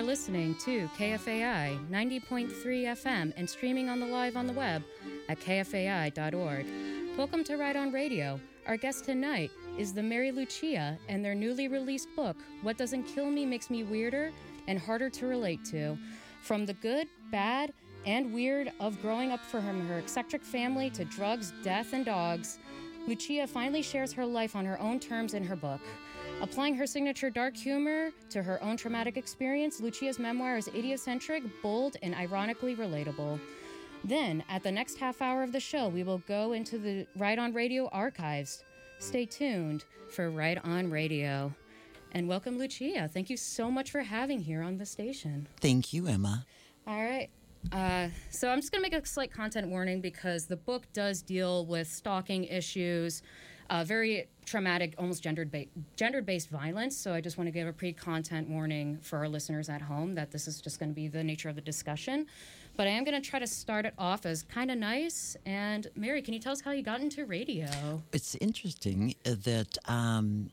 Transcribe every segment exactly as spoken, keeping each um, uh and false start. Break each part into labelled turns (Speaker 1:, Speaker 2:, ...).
Speaker 1: listening to K F A I ninety point three F M and streaming on the live on the web at K F A I dot org. Welcome to Ride On Radio. Our guest tonight is the Mary Lucia and their newly released book, What Doesn't Kill Me Makes Me Weirder and Harder to Relate to. From the good, bad, and weird of growing up from her eccentric family to drugs, death, and dogs, Lucia finally shares her life on her own terms in her book. Applying her signature dark humor to her own traumatic experience, Lucia's memoir is idiocentric, bold, and ironically relatable. Then, at the next half hour of the show, we will go into the Ride On Radio archives. Stay tuned for Ride On Radio. And welcome, Lucia. Thank you so much for having here on the station.
Speaker 2: Thank you, Emma.
Speaker 1: All right. Uh, so I'm just going to make a slight content warning because the book does deal with stalking issues, uh, very traumatic, almost gendered ba- gendered-based violence. So I just want to give a pre-content warning for our listeners at home that this is just going to be the nature of the discussion. But I am going to try to start it off as kind of nice. And Mary, can you tell us how you got into radio?
Speaker 2: It's interesting that um,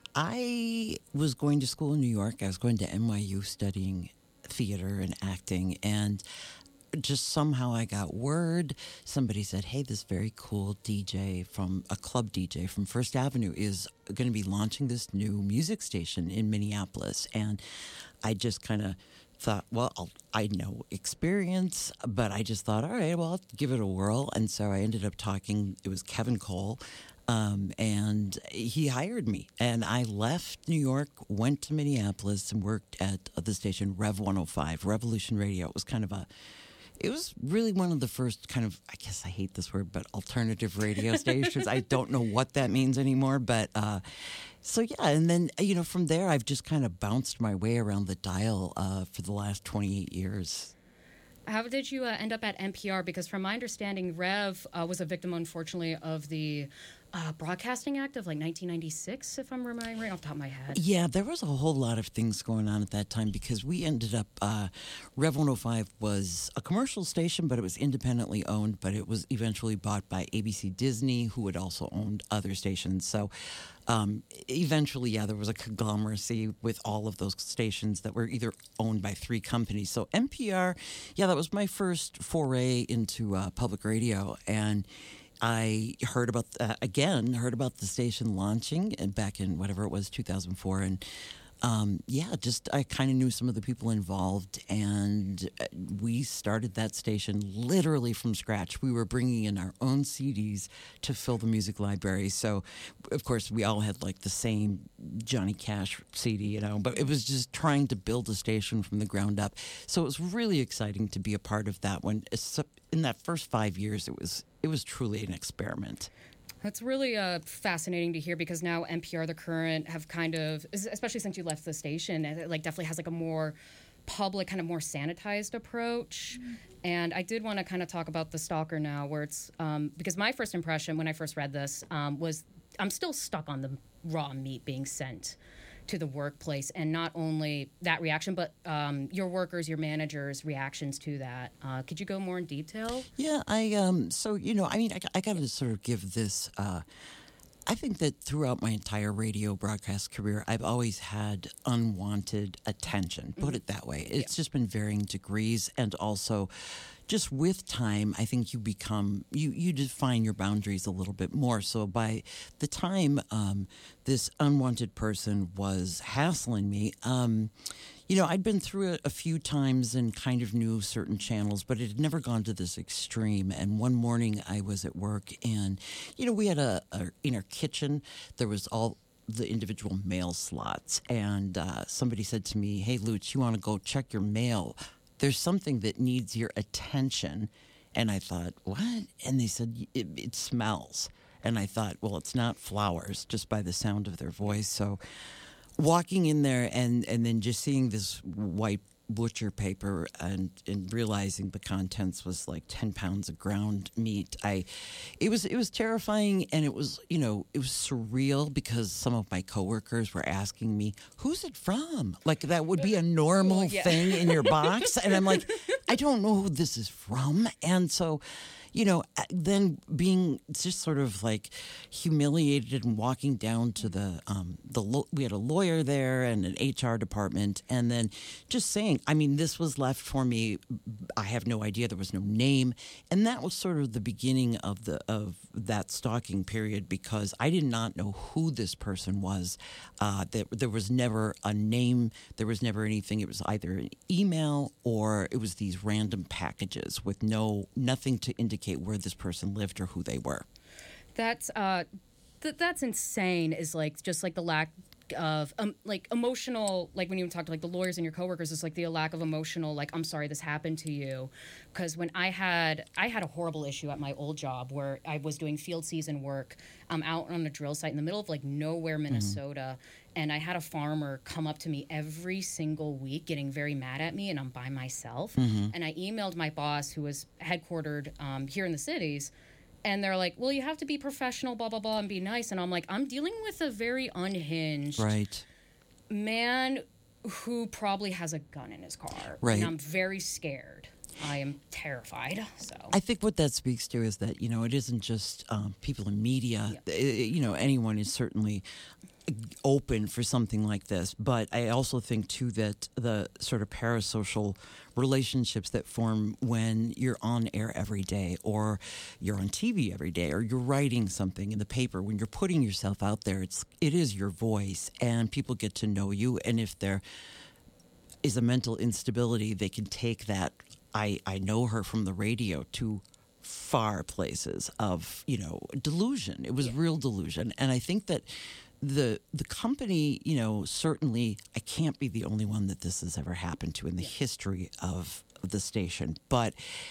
Speaker 2: I was going to school in New York. I was going to N Y U studying theater and acting, and just somehow I got word. Somebody said, hey, this very cool D J from a club D J from First Avenue is going to be launching this new music station in Minneapolis. And I just kind of thought, well, I'll, I know experience, but I just thought, all right, well, I'll give it a whirl. And so I ended up talking. It was Kevin Cole. Um, and he hired me, and I left New York, went to Minneapolis, and worked at the station Rev one oh five, Revolution Radio. It was kind of a, it was really one of the first kind of, I guess I hate this word, but alternative radio stations. I don't know what that means anymore, but uh, so yeah. And then, you know, from there, I've just kind of bounced my way around the dial uh, for the last twenty-eight years.
Speaker 1: How did you uh, end up at N P R? Because from my understanding, Rev uh, was a victim, unfortunately, of the uh, Broadcasting Act of like nineteen ninety-six, if I'm remembering right off the top of my head.
Speaker 2: Yeah, there was a whole lot of things going on at that time because we ended up, uh, Rev one oh five was a commercial station, but it was independently owned, but it was eventually bought by A B C Disney, who had also owned other stations. So um, eventually, yeah, there was a conglomeracy with all of those stations that were either owned by three companies. So N P R, yeah, that was my first foray into uh, public radio, and I heard about, uh, again, heard about the station launching and back in whatever it was, two thousand four. And um, yeah, just I kind of knew some of the people involved, and we started that station literally from scratch. We were bringing in our own C Ds to fill the music library. So, of course, we all had like the same Johnny Cash C D, you know, but it was just trying to build a station from the ground up. So it was really exciting to be a part of that one. In that first five years, it was it was truly an experiment.
Speaker 1: That's really uh, fascinating to hear because now N P R, the current, have kind of, especially since you left the station, it like definitely has like a more public, kind of more sanitized approach. Mm-hmm. And I did want to kind of talk about The Stalker now, where it's, um, because my first impression when I first read this um, was I'm still stuck on the raw meat being sent to the workplace, and not only that reaction, but um, your workers, your managers' reactions to that. Uh, could you go more in detail?
Speaker 2: Yeah, I um. So you know, I mean, I, I got to sort of give this. Uh, I think that throughout my entire radio broadcast career, I've always had unwanted attention. Put mm-hmm. it that way. It's yeah. just been varying degrees, and also just with time, I think you become, you, you define your boundaries a little bit more. So by the time um, this unwanted person was hassling me, um, you know, I'd been through it a few times and kind of knew certain channels, but it had never gone to this extreme. And one morning I was at work, and, you know, we had a, a in our kitchen, there was all the individual mail slots. And uh, somebody said to me, hey, Lutz, you want to go check your mail? There's something that needs your attention. And I thought, what? And they said, it, it smells. And I thought, well, it's not flowers, just by the sound of their voice. So walking in there and, and then just seeing this white butcher paper and, and realizing the contents was like ten pounds of ground meat. I, it was, it was terrifying, and it was, you know, it was surreal because some of my coworkers were asking me, who's it from? Like that would be a normal
Speaker 1: well, yeah.
Speaker 2: thing in your box. And I'm like, I don't know who this is from. And so, you know, uh, then being just sort of like humiliated and walking down to the um, the lo- we had a lawyer there and an H R department, and then just saying, I mean, this was left for me. I have no idea. There was no name, and that was sort of the beginning of the of that stalking period because I did not know who this person was. Uh, that there was never a name. There was never anything. It was either an email or it was these random packages with no nothing to indicate where this person lived or who they were.
Speaker 1: That's uh, th- that's insane. Is like just like the lack of um, like emotional, like when you talk to like the lawyers and your coworkers, it's like the lack of emotional, like, I'm sorry this happened to you. Because when I had I had a horrible issue at my old job where I was doing field season work um, out on a drill site in the middle of like nowhere, Minnesota. Mm-hmm. And I had a farmer come up to me every single week getting very mad at me, and I'm by myself. Mm-hmm. And I emailed my boss, who was headquartered um, here in the cities, and they're like, well, you have to be professional, blah, blah, blah, and be nice. And I'm like, I'm dealing with a very unhinged
Speaker 2: right.
Speaker 1: man who probably has a gun in his car.
Speaker 2: Right.
Speaker 1: And I'm very scared. I am terrified. So
Speaker 2: I think what that speaks to is that, you know, it isn't just um, people in media. Yeah. It, you know, anyone is certainly open for something like this. But I also think, too, that the sort of parasocial relationships that form when you're on air every day or you're on T V every day or you're writing something in the paper, when you're putting yourself out there, it's it is your voice and people get to know you. And if there is a mental instability, they can take that, I, I know her from the radio, to far places of, you know, delusion. It was yeah. real delusion. And I think that the the company, you know, certainly I can't be the only one that this has ever happened to in the history of the station. But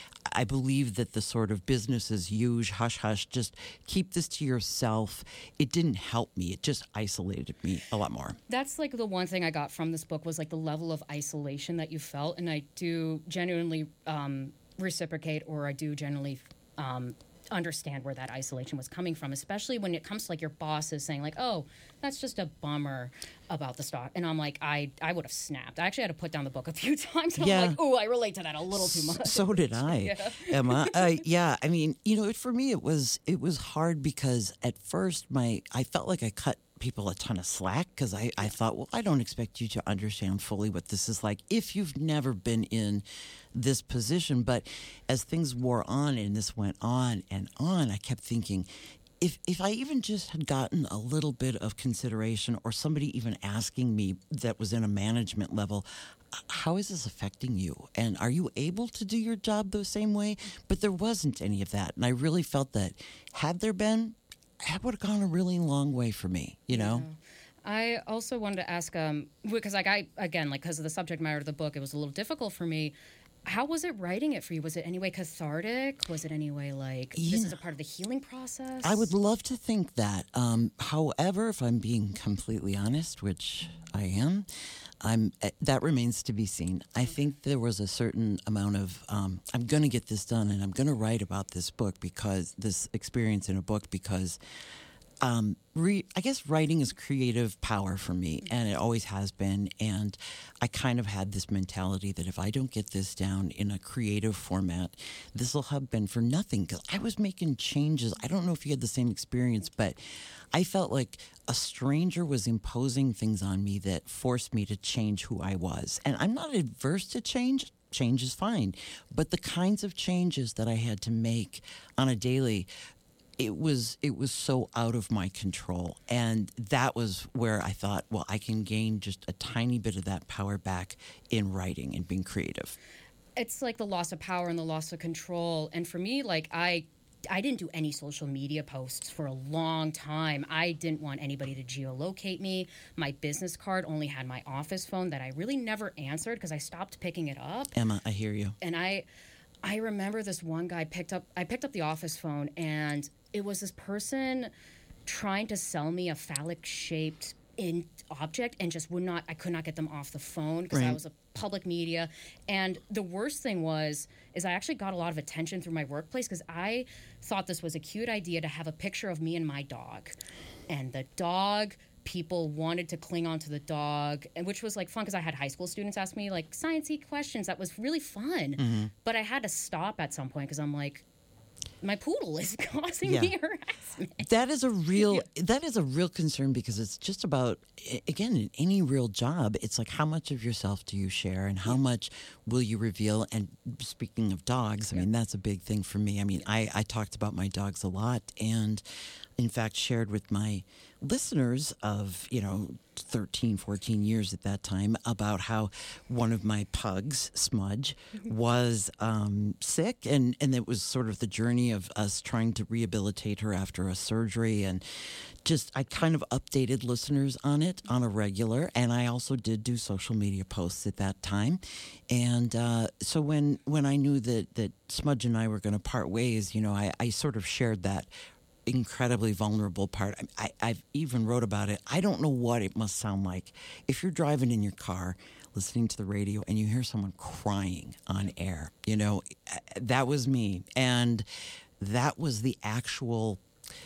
Speaker 2: I believe that the sort of business as usual, hush hush, just keep this to yourself. It didn't help me. It just isolated me a lot more.
Speaker 1: That's like the one thing I got from this book was like the level of isolation that you felt. And I do genuinely um, reciprocate, or I do genuinely um, understand where that isolation was coming from, especially when it comes to like your bosses saying like, oh, that's just a bummer about the stock. And I'm like, I, I would have snapped. I actually had to put down the book a few times. I'm yeah. like, oh, I relate to that a little too much.
Speaker 2: So did I, yeah. Emma. Uh, yeah, I mean, you know, it, for me, it was it was hard because at first my I felt like I cut people a ton of slack because I, I thought, well, I don't expect you to understand fully what this is like if you've never been in this position. But as things wore on and this went on and on, I kept thinking, if if I even just had gotten a little bit of consideration or somebody even asking me that was in a management level, how is this affecting you? And are you able to do your job the same way? But there wasn't any of that. And I really felt that had there been, that would have gone a really long way for me, you know?
Speaker 1: Yeah. I also wanted to ask, um, because like I, again, like because of the subject matter of the book, it was a little difficult for me. How was it writing it for you? Was it any way cathartic? Was it any way like, yeah. this is a part of the healing process?
Speaker 2: I would love to think that. Um, however, if I'm being completely honest, which I am, I'm that remains to be seen. I okay. think there was a certain amount of, um, I'm going to get this done and I'm going to write about this book because, this experience in a book because Um, re- I guess writing is creative power for me, and it always has been. And I kind of had this mentality that if I don't get this down in a creative format, this will have been for nothing. Because I was making changes. I don't know if you had the same experience, but I felt like a stranger was imposing things on me that forced me to change who I was. And I'm not adverse to change. Change is fine. But the kinds of changes that I had to make on a daily, It was it was so out of my control, and that was where I thought, well, I can gain just a tiny bit of that power back in writing and being creative.
Speaker 1: It's like the loss of power and the loss of control. And for me, like I, I didn't do any social media posts for a long time. I didn't want anybody to geolocate me. My business card only had my office phone that I really never answered because I stopped picking it up.
Speaker 2: Emma, I hear you.
Speaker 1: And I, I remember this one guy picked up. I picked up the office phone and it was this person trying to sell me a phallic-shaped in object and just would not, I could not get them off the phone because
Speaker 2: right.
Speaker 1: I was a public media. And the worst thing was, is I actually got a lot of attention through my workplace because I thought this was a cute idea to have a picture of me and my dog. And the dog, people wanted to cling onto the dog, and which was like fun because I had high school students ask me like sciencey questions. That was really fun. Mm-hmm. But I had to stop at some point because I'm like, my poodle is causing
Speaker 2: Yeah.
Speaker 1: me harassment.
Speaker 2: That is a real that is a real concern because it's just about a- again in any real job it's like how much of yourself do you share and how much will you reveal. And speaking of dogs, I mean that's a big thing for me. I mean I, I talked about my dogs a lot and in fact shared with my listeners of you know thirteen, fourteen years at that time about how one of my pugs, Smudge, was um, sick and, and it was sort of the journey of us trying to rehabilitate her after a surgery and just I kind of updated listeners on it on a regular and I also did do social media posts at that time. And uh, so when when I knew that, that Smudge and I were going to part ways, you know, I, I sort of shared that incredibly vulnerable part. I, I've even wrote about it. I don't know what it must sound like if you're driving in your car, listening to the radio, and you hear someone crying on air. You know, that was me, and that was the actual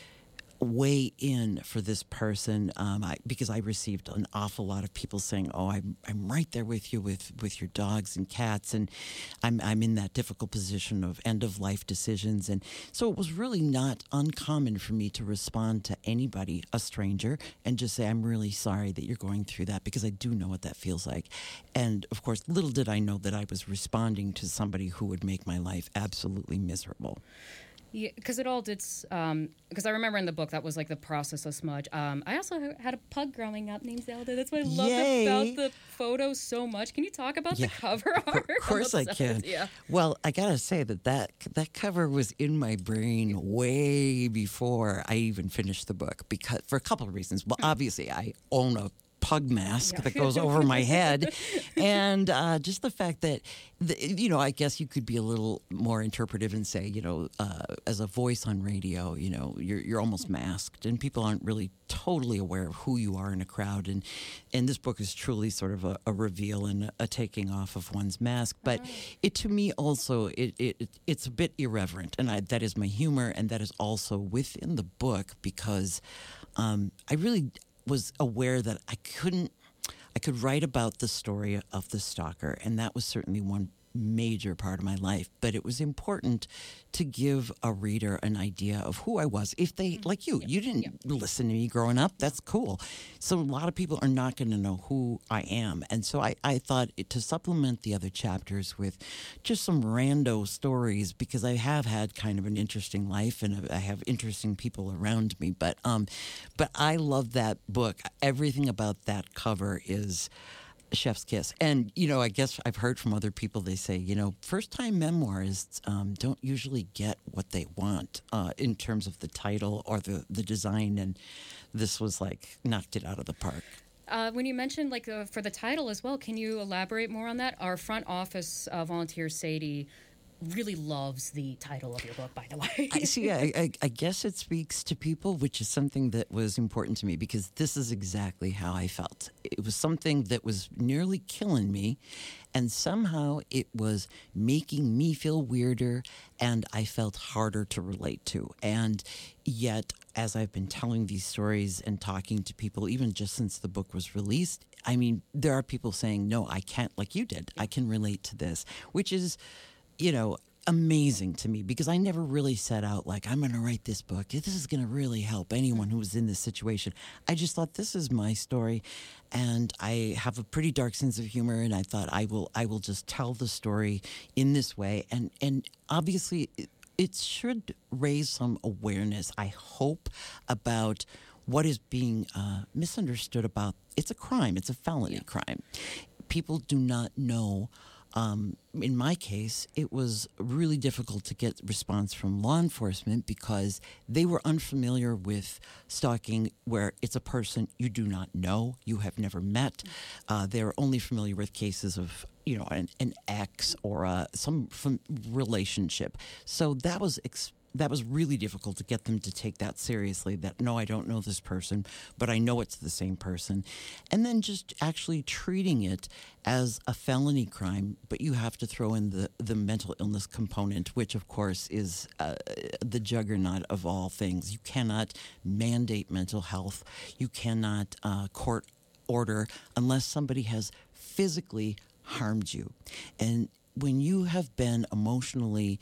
Speaker 2: way in for this person um, I, because I received an awful lot of people saying, "Oh, I'm I'm right there with you with, with your dogs and cats," and I'm I'm in that difficult position of end of life decisions, and so it was really not uncommon for me to respond to anybody, a stranger, and just say, "I'm really sorry that you're going through that," because I do know what that feels like, and of course, little did I know that I was responding to somebody who would make my life absolutely miserable.
Speaker 1: Yeah, because it all did. Because um, I remember in the book that was like the process of Smudge. Um, I also had a pug growing up named Zelda. That's why I loved
Speaker 2: Yay.
Speaker 1: about the photos so much. Can you talk about
Speaker 2: Yeah,
Speaker 1: the cover
Speaker 2: Of
Speaker 1: art?
Speaker 2: course I can.
Speaker 1: Yeah.
Speaker 2: Well, I gotta say that, that that cover was in my brain way before I even finished the book because for a couple of reasons. Well, obviously I own a pug mask
Speaker 1: Yeah.
Speaker 2: that goes over my head, and uh, just the fact that, the, you know, I guess you could be a little more interpretive and say, you know, uh, as a voice on radio, you know, you're you're almost masked, and people aren't really totally aware of who you are in a crowd, and and this book is truly sort of a, a reveal and a, a taking off of one's mask. But it to me also it, it it it's a bit irreverent, and I, that is my humor, and that is also within the book because um, I really was aware that I couldn't, I could write about the story of the stalker, and that was certainly one major part of my life. But it was important to give a reader an idea of who I was. If they, like you, you didn't listen to me growing up, that's cool. So a lot of people are not going to know who I am. And so I, I thought it, to supplement the other chapters with just some rando stories, because I have had kind of an interesting life and I have interesting people around me. But, um, but I love that book. Everything about that cover is chef's kiss. And, you know, I guess I've heard from other people, they say, you know, first-time memoirists um, don't usually get what they want uh, in terms of the title or the, the design, and this was like knocked it out of the park.
Speaker 1: Uh, when you mentioned like uh, for the title as well, can you elaborate more on that? Our front office uh, volunteer, Sadie, really loves the title of your book, by the way.
Speaker 2: I see. I, I, I guess it speaks to people, which is something that was important to me because this is exactly how I felt. It was something that was nearly killing me, and somehow it was making me feel weirder, and I felt harder to relate to. And yet, as I've been telling these stories and talking to people, even just since the book was released, I mean, there are people saying, no, I can't, like you did. I can relate to this, which is, you know, amazing to me because I never really set out like, I'm going to write this book. This is going to really help anyone who was in this situation. I just thought this is my story, and I have a pretty dark sense of humor, and I thought I will I will just tell the story in this way. And, and obviously, it, it should raise some awareness, I hope, about what is being uh, misunderstood about. It's a crime. It's a felony yeah. crime. People do not know. Um, in my case, it was really difficult to get response from law enforcement because they were unfamiliar with stalking, where it's a person you do not know, you have never met. Uh, they're only familiar with cases of, you know, an, an ex or uh, some from relationship. So that was ex- that was really difficult to get them to take that seriously, that, no, I don't know this person, but I know it's the same person. And then just actually treating it as a felony crime, but you have to throw in the, the mental illness component, which, of course, is uh, the juggernaut of all things. You cannot mandate mental health. You cannot uh, court order unless somebody has physically harmed you. And when you have been emotionally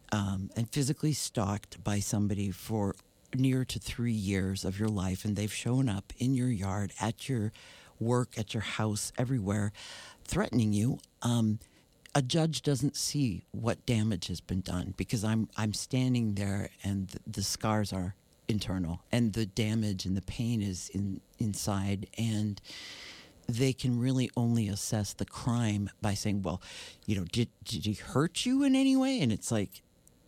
Speaker 2: um, and physically stalked by somebody for near to three years of your life, and they've shown up in your yard, at your work, at your house, everywhere, threatening you, um, a judge doesn't see what damage has been done, because I'm I'm standing there and the, the scars are internal and the damage and the pain is in inside, and they can really only assess the crime by saying, well, you know, did did he hurt you in any way? And it's like,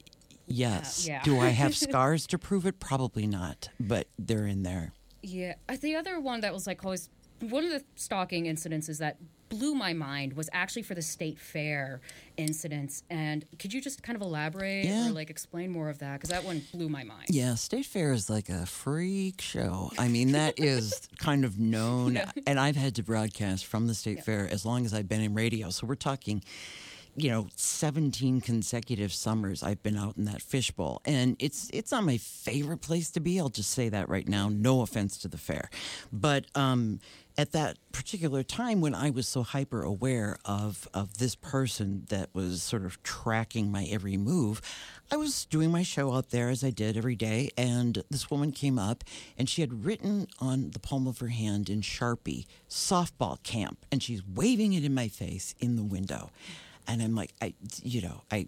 Speaker 2: yes.
Speaker 1: Yeah, yeah.
Speaker 2: Do I have scars to prove it? Probably not, but they're in there.
Speaker 1: Yeah. Uh, The other one that was like always one of the stalking incidences that blew my mind was actually for the state fair incidents. And could you just kind of elaborate
Speaker 2: Yeah.
Speaker 1: or like explain more of that? Because that one blew my mind.
Speaker 2: Yeah, State Fair is like a freak show. I mean, that is kind of known.
Speaker 1: Yeah.
Speaker 2: And I've had to broadcast from the State
Speaker 1: Yeah.
Speaker 2: Fair as long as I've been in radio. So we're talking, you know, seventeen consecutive summers I've been out in that fishbowl. And it's it's not my favorite place to be. I'll just say that right now. No offense to the fair. But um, at that particular time when I was so hyper aware of, of this person that was sort of tracking my every move, I was doing my show out there as I did every day. And this woman came up and she had written on the palm of her hand in Sharpie, softball camp. And she's waving it in my face in the window. And I'm like, I, you know, I,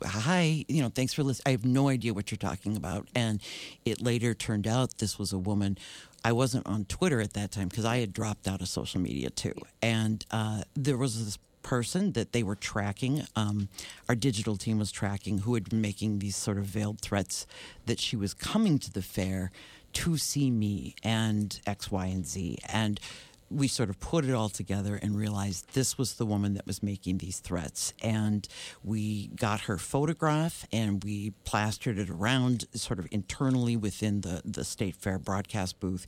Speaker 2: hi, you know, thanks for listening. I have no idea what you're talking about. And it later turned out this was a woman. I wasn't on Twitter at that time because I had dropped out of social media too. And uh, there was this person that they were tracking, um, our digital team was tracking, who had been making these sort of veiled threats that she was coming to the fair to see me and X, Y, and Z. And we sort of put it all together and realized this was the woman that was making these threats. And we got her photograph and we plastered it around sort of internally within the, the State Fair broadcast booth.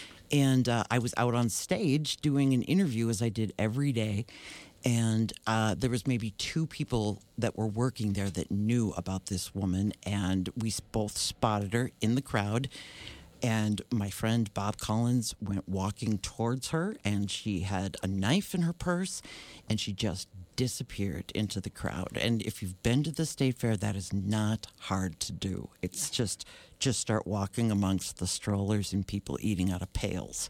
Speaker 2: And uh, I was out on stage doing an interview as I did every day. And uh, there was maybe two people that were working there that knew about this woman. And we both spotted her in the crowd. And my friend Bob Collins went walking towards her, and she had a knife in her purse, and she just disappeared into the crowd. And if you've been to the State Fair, that is not hard to do. It's just just start walking amongst the strollers and people eating out of pails.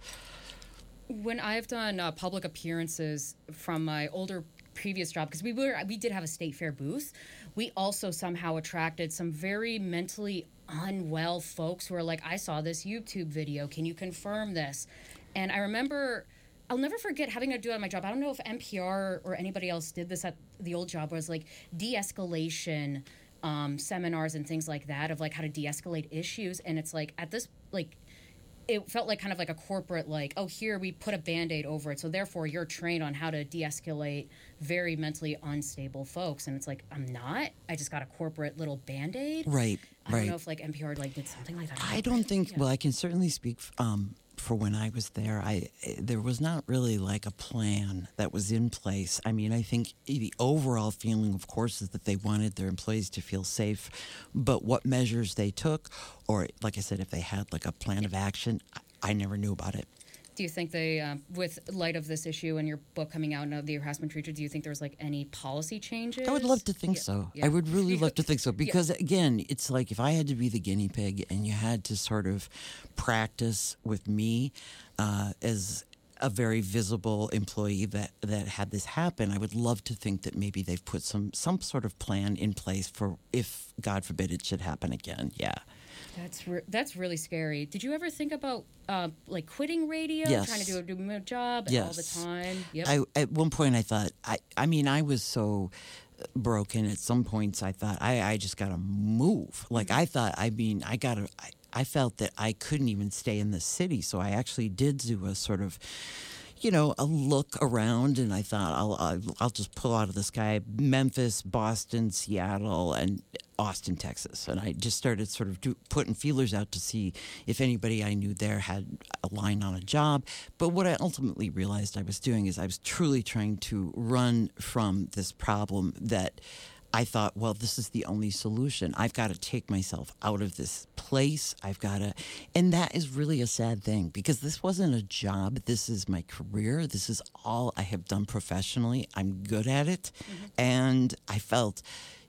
Speaker 1: When I've done uh, public appearances from my older previous job, because we were we did have a state fair booth, we also somehow attracted some very mentally unwell folks who are like, I saw this YouTube video, can you confirm this? And I remember, I'll never forget having to do it on my job. I don't know if N P R or anybody else did this at the old job, was like de-escalation um, seminars and things like that, of like how to de-escalate issues. And it's like at this, like, it felt like kind of like a corporate, like, oh, here we put a Band-Aid over it, so therefore you're trained on how to de-escalate very mentally unstable folks. And it's like, I'm not. I just got a corporate little Band-Aid.
Speaker 2: Right,
Speaker 1: I
Speaker 2: right.
Speaker 1: don't know if like N P R like did something like that.
Speaker 2: I don't think.
Speaker 1: Yeah.
Speaker 2: Well, I can certainly speak um, for when I was there. I there was not really like a plan that was in place. I mean, I think the overall feeling, of course, is that they wanted their employees to feel safe, but what measures they took, or like I said, if they had like a plan of action, I, I never knew about it.
Speaker 1: Do you think they, um, with light of this issue and your book coming out and the harassment treaty, do you think there was like any policy changes?
Speaker 2: I would love to think
Speaker 1: Yeah,
Speaker 2: so.
Speaker 1: yeah.
Speaker 2: I would really love to think so because, again, it's like if I had to be the guinea pig and you had to sort of practice with me uh, as a very visible employee that, that had this happen, I would love to think that maybe they've put some, some sort of plan in place for if, God forbid, it should happen again. Yeah.
Speaker 1: That's re- that's really scary. Did you ever think about uh, like quitting radio,
Speaker 2: Yes.
Speaker 1: trying to do a, do a job all
Speaker 2: Yes.
Speaker 1: the time? Yep.
Speaker 2: I, at one point, I thought, I, I mean, I was so broken at some points, I thought, I, I just got to move. Like, I thought, I mean, I got to, I, I felt that I couldn't even stay in the city. So I actually did do a sort of, you know, a look around, and I thought, I'll, I'll, I'll just pull out of the sky Memphis, Boston, Seattle, and Austin, Texas. And I just started sort of do, putting feelers out to see if anybody I knew there had a line on a job. But what I ultimately realized I was doing is I was truly trying to run from this problem that I thought, well, this is the only solution. I've got to take myself out of this place. I've got to, and that is really a sad thing because this wasn't a job. This is my career. This is all I have done professionally. I'm good at it. Mm-hmm. And I felt,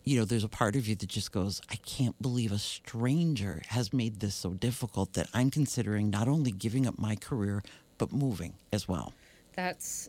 Speaker 2: you know, there's a part of you that just goes, I can't believe a stranger has made this so difficult that I'm considering not only giving up my career, but moving as well.
Speaker 1: That's,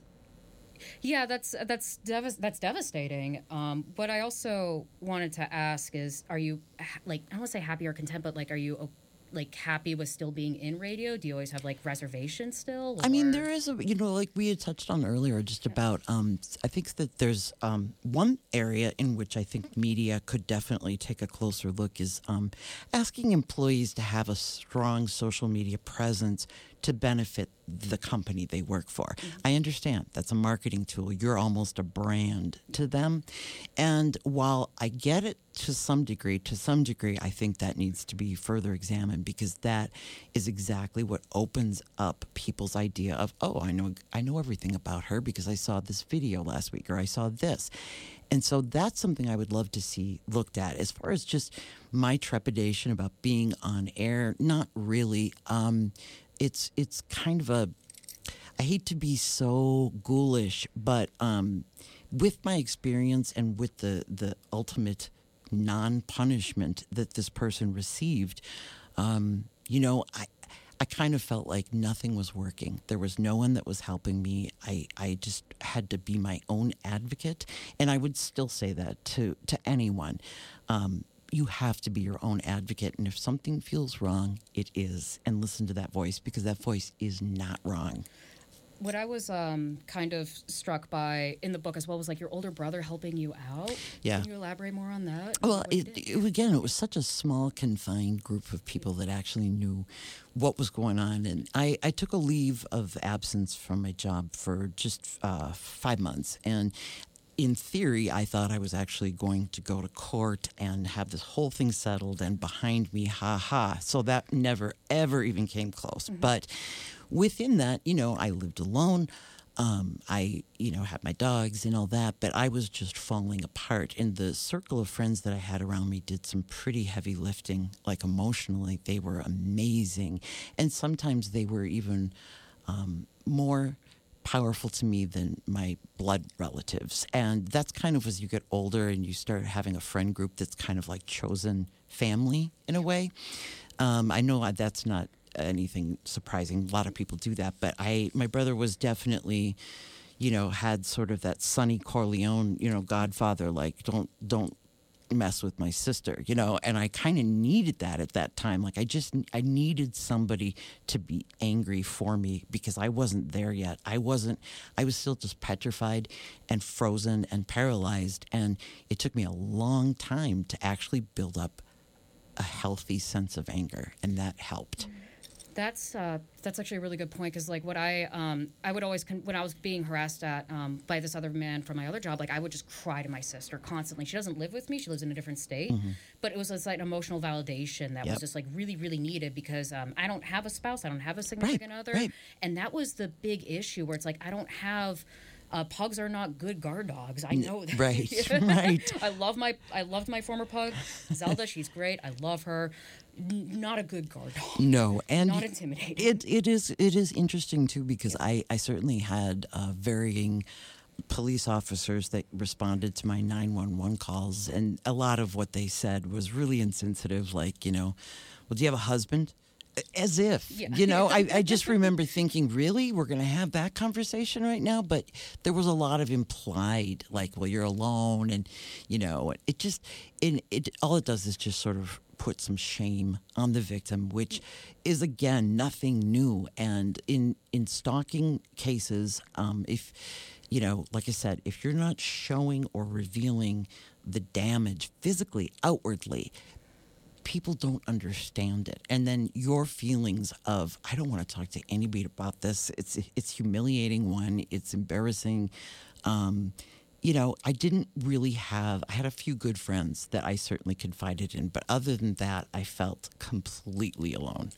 Speaker 1: yeah, that's that's dev- that's devastating. Um, what I also wanted to ask is, are you, like, I don't want to say happy or content, but, like, are you like happy with still being in radio? Do you always have like reservations still? Or?
Speaker 2: I mean, there is a, you know, like we had touched on earlier, just about, um, I think that there's um, one area in which I think media could definitely take a closer look is um, asking employees to have a strong social media presence to benefit the company they work for. Mm-hmm. I understand that's a marketing tool. You're almost a brand to them. And while I get it to some degree, to some degree, I think that needs to be further examined, because that is exactly what opens up people's idea of, oh, I know, I know everything about her because I saw this video last week, or I saw this. And so that's something I would love to see looked at. As far as just my trepidation about being on air, not really. Um, It's it's kind of a, I hate to be so ghoulish, but um, with my experience and with the, the ultimate non-punishment that this person received, um, you know, I I kind of felt like nothing was working. There was no one that was helping me. I, I just had to be my own advocate, and I would still say that to, to anyone. Um, You have to be your own advocate. And if something feels wrong, it is. And listen to that voice, because that voice is not wrong.
Speaker 1: What I was um, kind of struck by in the book as well was like your older brother helping you out.
Speaker 2: Yeah.
Speaker 1: Can you elaborate more on that?
Speaker 2: Well, it, it, again, it was such a small, confined group of people that actually knew what was going on. And I, I took a leave of absence from my job for just uh, five months. And in theory, I thought I was actually going to go to court and have this whole thing settled, and behind me, ha ha. So that never, ever even came close. Mm-hmm. But within that, you know, I lived alone. Um, I, you know, had my dogs and all that, but I was just falling apart. And the circle of friends that I had around me did some pretty heavy lifting, like emotionally. They were amazing. And sometimes they were even um, more powerful to me than my blood relatives. And that's kind of as you get older and you start having a friend group that's kind of like chosen family in a way. Um, I know that's not anything surprising. A lot of people do that, but I, my brother was definitely, you know, had sort of that Sonny Corleone, you know, Godfather, like don't, don't mess with my sister, you know, and I kind of needed that at that time. Like I just, I needed somebody to be angry for me, because I wasn't there yet. I wasn't, I was still just petrified and frozen and paralyzed. And it took me a long time to actually build up a healthy sense of anger, and that helped.
Speaker 1: That's uh, that's actually a really good point, because like what I um, I would always con- when I was being harassed at um, by this other man from my other job, like I would just cry to my sister constantly. She doesn't live with me; she lives in a different state. Mm-hmm. But it was just like emotional validation that yep. was just like really really needed, because um, I don't have a spouse, I don't have a significant
Speaker 2: right,
Speaker 1: other,
Speaker 2: right.
Speaker 1: and that was the big issue where it's like I don't have. Uh, pugs are not good guard dogs. I know that.
Speaker 2: Right, right.
Speaker 1: I love my I loved my former pug, Zelda. She's great. I love her. N- not a good guard dog.
Speaker 2: No, and
Speaker 1: not intimidating.
Speaker 2: It it is it is interesting too, because I I certainly had uh, varying police officers that responded to my nine one one calls, and a lot of what they said was really insensitive. Like, you know, well, do you have a husband? As if, yeah. you know, I, I just remember thinking, really, we're going to have that conversation right now? But there was a lot of implied, like, well, you're alone. And, you know, it just, it, it all it does is just sort of put some shame on the victim, which is, again, nothing new. And in, in stalking cases, um, if, you know, like I said, if you're not showing or revealing the damage physically, outwardly, people don't understand it. And then your feelings of, I don't want to talk to anybody about this. It's it's humiliating, one. It's embarrassing. Um, you know, I didn't really have, I had a few good friends that I certainly confided in. But other than that, I felt completely alone.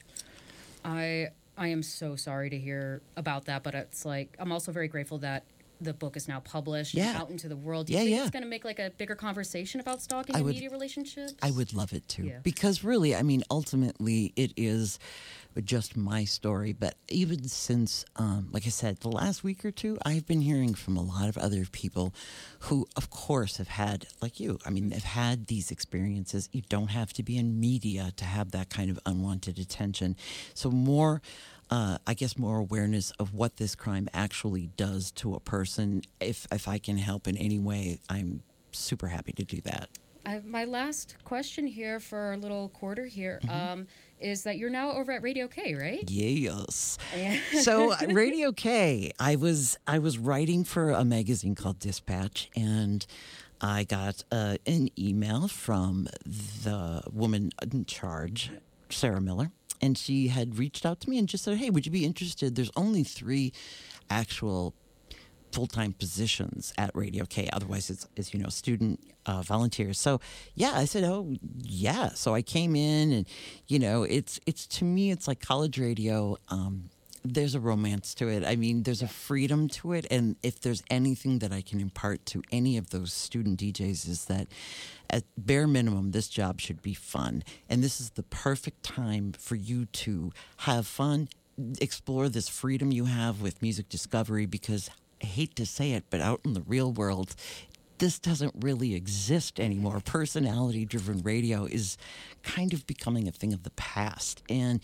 Speaker 1: I I am so sorry to hear about that. But it's like, I'm also very grateful that the book is now published
Speaker 2: yeah.
Speaker 1: out into the world. Do you
Speaker 2: yeah,
Speaker 1: think
Speaker 2: yeah.
Speaker 1: it's going to make like a bigger conversation about stalking
Speaker 2: I
Speaker 1: and
Speaker 2: would,
Speaker 1: media relationships?
Speaker 2: I would love it to.
Speaker 1: Yeah.
Speaker 2: Because really, I mean, ultimately it is with just my story. But even since, um, like I said, the last week or two, I've been hearing from a lot of other people who, of course, have had, like you, I mean, have had these experiences. You don't have to be in media to have that kind of unwanted attention. So more, uh, I guess, more awareness of what this crime actually does to a person. If, if I can help in any way, I'm super happy to do that.
Speaker 1: I, my last question here for our little quarter here
Speaker 2: Mm-hmm.
Speaker 1: um, is that you're now over at Radio K, right?
Speaker 2: Yes. So uh, Radio K, I was I was writing for a magazine called Dispatch, and I got uh, an email from the woman in charge, Sarah Miller, and she had reached out to me and just said, "Hey, would you be interested? There's only three actual full-time positions at Radio K. Otherwise, it's, it's you know, student uh, volunteers." So, yeah, I said, oh, yeah. So I came in and, you know, it's, it's to me, it's like college radio. Um, there's a romance to it. I mean, there's a freedom to it. And if there's anything that I can impart to any of those student D Js is that at bare minimum, this job should be fun. And this is the perfect time for you to have fun, explore this freedom you have with music discovery, because I hate to say it, but out in the real world, this doesn't really exist anymore. Personality-driven radio is kind of becoming a thing of the past. And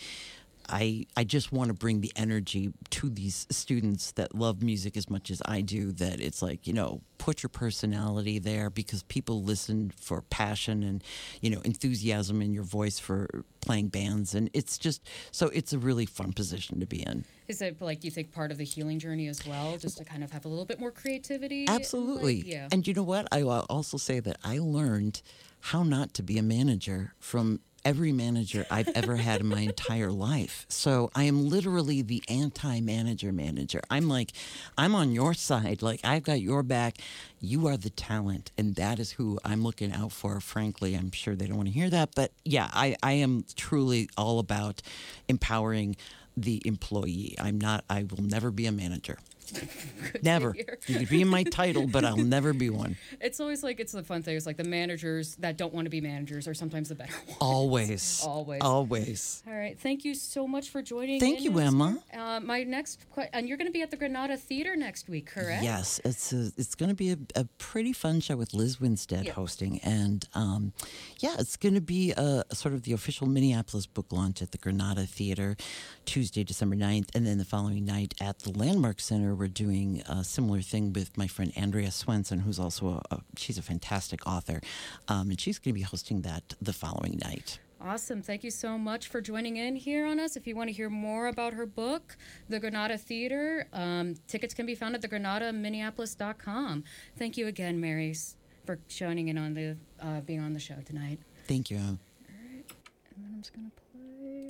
Speaker 2: I I just want to bring the energy to these students that love music as much as I do, that it's like, you know, put your personality there, because people listen for passion and, you know, enthusiasm in your voice for playing bands. And it's just, so it's a really fun position to be in.
Speaker 1: Is it, like, you think, part of the healing journey as well, just to kind of have a little bit more creativity?
Speaker 2: Absolutely.
Speaker 1: Like, yeah.
Speaker 2: And you know what? I will also say that I learned how not to be a manager from every manager I've ever had in my entire life. So I am literally the anti-manager manager. I'm like, I'm on your side. Like, I've got your back. You are the talent. And that is who I'm looking out for. Frankly, I'm sure they don't want to hear that. But yeah, I, I am truly all about empowering the employee. I'm not, I will never be a manager. Never. You could be in my title, but I'll never be one.
Speaker 1: It's always like, it's the fun thing. It's like the managers that don't want to be managers are sometimes the better ones.
Speaker 2: Always.
Speaker 1: Always.
Speaker 2: Always.
Speaker 1: All right. Thank you so much for joining
Speaker 2: Thank
Speaker 1: in,
Speaker 2: you,
Speaker 1: Esther.
Speaker 2: Emma.
Speaker 1: Uh, my next question, and you're going to be at the Granada Theater next week, correct?
Speaker 2: Yes. It's a, it's going to be a, a pretty fun show with Liz Winstead
Speaker 1: Yeah.
Speaker 2: hosting. And um, yeah, it's going to be a, a sort of the official Minneapolis book launch at the Granada Theater Tuesday, December ninth. And then the following night at the Landmark Center, we're doing a similar thing with my friend Andrea Swenson, who's also a, a she's a fantastic author. Um, and she's going to be hosting that the following night.
Speaker 1: Awesome. Thank you so much for joining in here on us. If you want to hear more about her book, The Granada Theater, um, tickets can be found at the granada minneapolis dot com. Thank you again, Mary, for joining in on the, uh, being on the show tonight.
Speaker 2: Thank you.
Speaker 1: All right. And then I'm just going to play.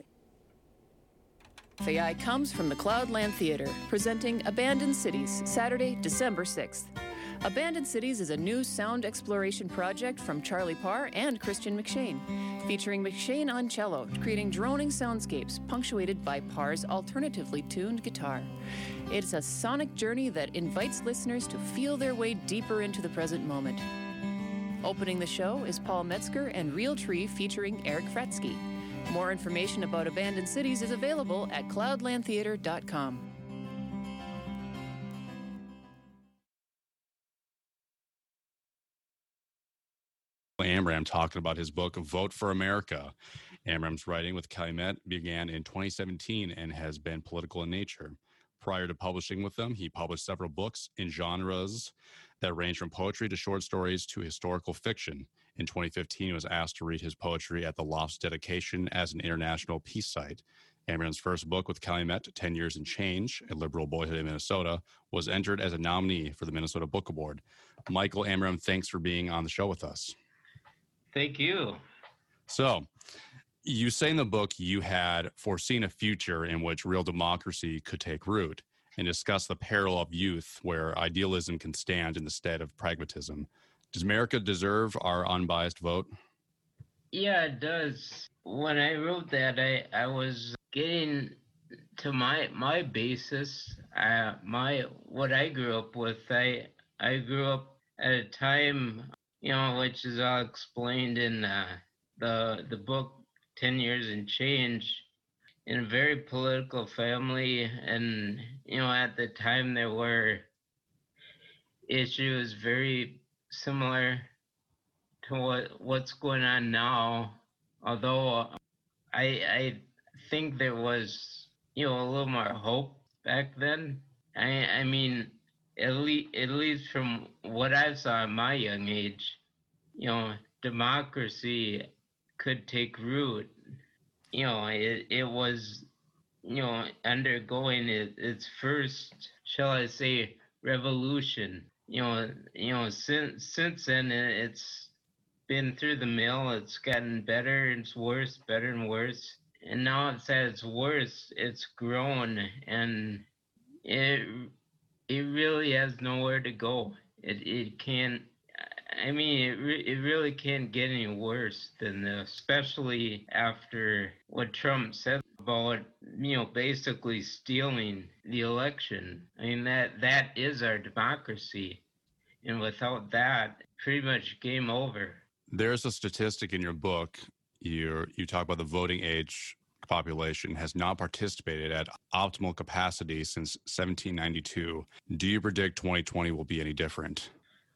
Speaker 3: F A I comes from the Cloudland Theater, presenting Abandoned Cities, Saturday, December sixth. Abandoned Cities is a new sound exploration project from Charlie Parr and Christian McShane, featuring McShane on cello, creating droning soundscapes punctuated by Parr's alternatively tuned guitar. It's a sonic journey that invites listeners to feel their way deeper into the present moment. Opening the show is Paul Metzger and Real Tree featuring Eric Fratsky. More information about Abandoned Cities is available at cloudland theater dot com.
Speaker 4: Amram talking about his book, Vote for America. Amram's writing with Calumet began in twenty seventeen and has been political in nature. Prior to publishing with them, he published several books in genres that range from poetry to short stories to historical fiction. In twenty fifteen, he was asked to read his poetry at the Loft's dedication as an international peace site. Amram's first book with Calumet, ten years and Change, A Liberal Boyhood in Minnesota, was entered as a nominee for the Minnesota Book Award. Michael Amram, thanks for being on the show with us.
Speaker 5: Thank you.
Speaker 4: So, you say in the book you had foreseen a future in which real democracy could take root and discuss the peril of youth where idealism can stand in the stead of pragmatism. Does America deserve our unbiased vote?
Speaker 5: Yeah, it does. When I wrote that, I, I was getting to my my basis, uh, my what I grew up with. I I grew up at a time, you know, which is all explained in uh, the the book ten years and Change. in a very political family, and you know, at the time there were issues very similar to what what's going on now. Although I I think there was, you know, a little more hope back then. I I mean, at least at least from what I saw at my young age, you know, democracy could take root. You know, it it was, you know, undergoing it, its first, shall I say, revolution. You know, you know, since since then it's been through the mill. It's gotten better, it's worse, better and worse. And now it's at its worst. It's grown, and it it really has nowhere to go. It it can't. I mean, it re- it really can't get any worse than this, especially after what Trump said about, you know, basically stealing the election. I mean, that that is our democracy, and without that, pretty much game over.
Speaker 4: There's a statistic in your book. You you talk about the voting age population has not participated at optimal capacity since seventeen ninety-two. Do you predict twenty twenty will be any different?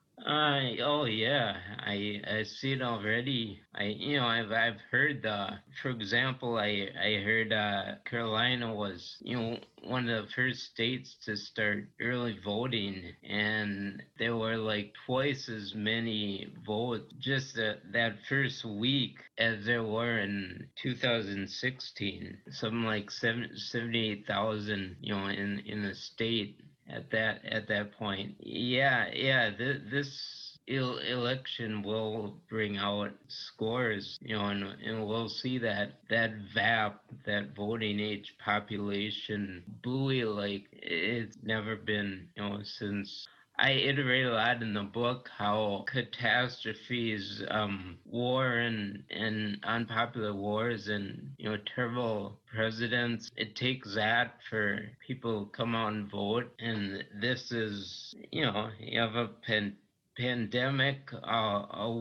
Speaker 5: Uh, oh yeah, I I see it already. I you know I've I've heard uh for example I I heard uh Carolina was, you know, one of the first states to start early voting, and there were like twice as many votes just that that first week as there were in two thousand sixteen. Something like seven, seventy-eight thousand, you know, in in the state at that at that point. Yeah, yeah. Th- this il- election will bring out scores, you know, and, and we'll see that that V A P, that voting age population buoy like it's never been, you know, since. I iterate a lot in the book how catastrophes, um, war and, and unpopular wars and, you know, terrible presidents, it takes that for people to come out and vote. And this is, you know, you have a pen, pandemic, uh, a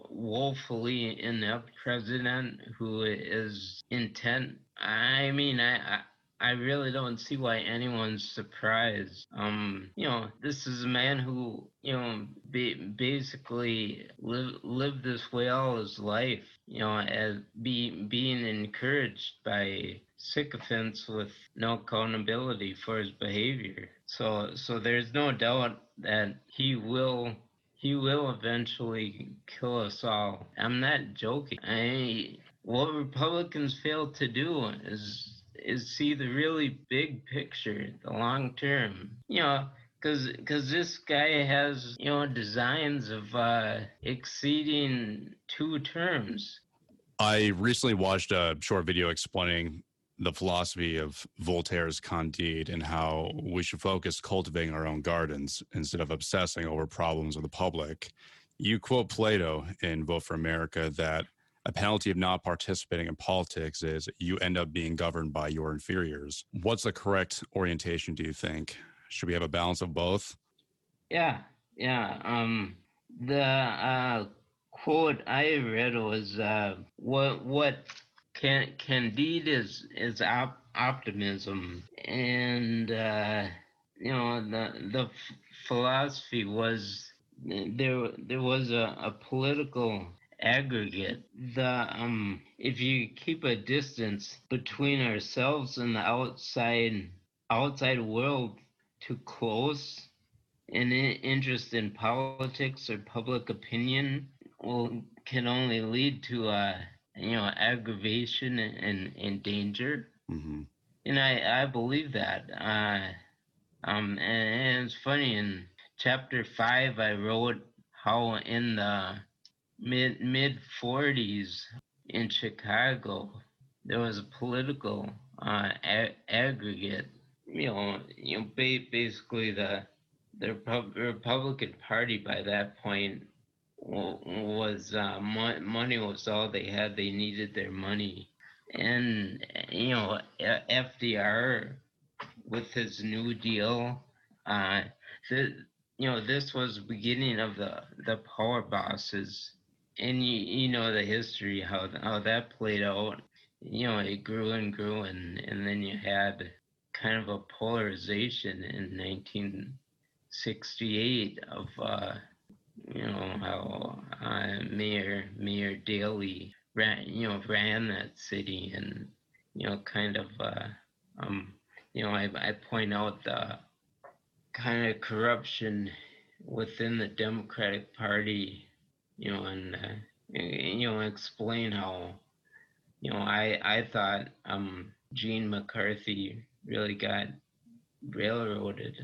Speaker 5: woefully inept president who is intent. I mean, I, I I really don't see why anyone's surprised. Um, you know, this is a man who, you know, ba- basically live, lived this way all his life, you know, as be, being encouraged by sycophants with no accountability for his behavior. So, so there's no doubt that he will he will eventually kill us all. I'm not joking. I what Republicans fail to do is is see the really big picture, the long term. You know, because because this guy has, you know, designs of uh, exceeding two terms.
Speaker 4: I recently watched a short video explaining the philosophy of Voltaire's Candide and how we should focus cultivating our own gardens instead of obsessing over problems of the public. You quote Plato in Vote for America that a penalty of not participating in politics is you end up being governed by your inferiors. What's the correct orientation, do you think? Should we have a balance of both?
Speaker 5: Yeah, yeah. Um, the uh, quote I read was, uh, "What what can Candide is is op- optimism," and uh, you know the the f- philosophy was there there was a, a political aggregate. The um if you keep a distance between ourselves and the outside outside world too close, an interest in politics or public opinion will can only lead to uh you know aggravation and, and danger.
Speaker 4: Mm-hmm.
Speaker 5: And I I believe that. Uh um and, and it's funny, in chapter five I wrote how in the mid mid forties in Chicago there was a political uh, a- aggregate. You know, you know, ba- basically the the Repu- Republican Party by that point w- was uh, mo- money was all they had. They needed their money, and you know, F D R with his New Deal. Uh, the, you know, this was the beginning of the the power bosses, and you, you know the history how how that played out. you know, it grew and grew, and, and then you had kind of a polarization in nineteen sixty-eight of, uh, you know, how uh, Mayor Mayor Daley ran, you know, ran that city, and you know, kind of, uh, um, you know, I, I point out the kind of corruption within the Democratic Party, you know, and uh, you know, explain how, you know, I I thought um, Gene McCarthy really got railroaded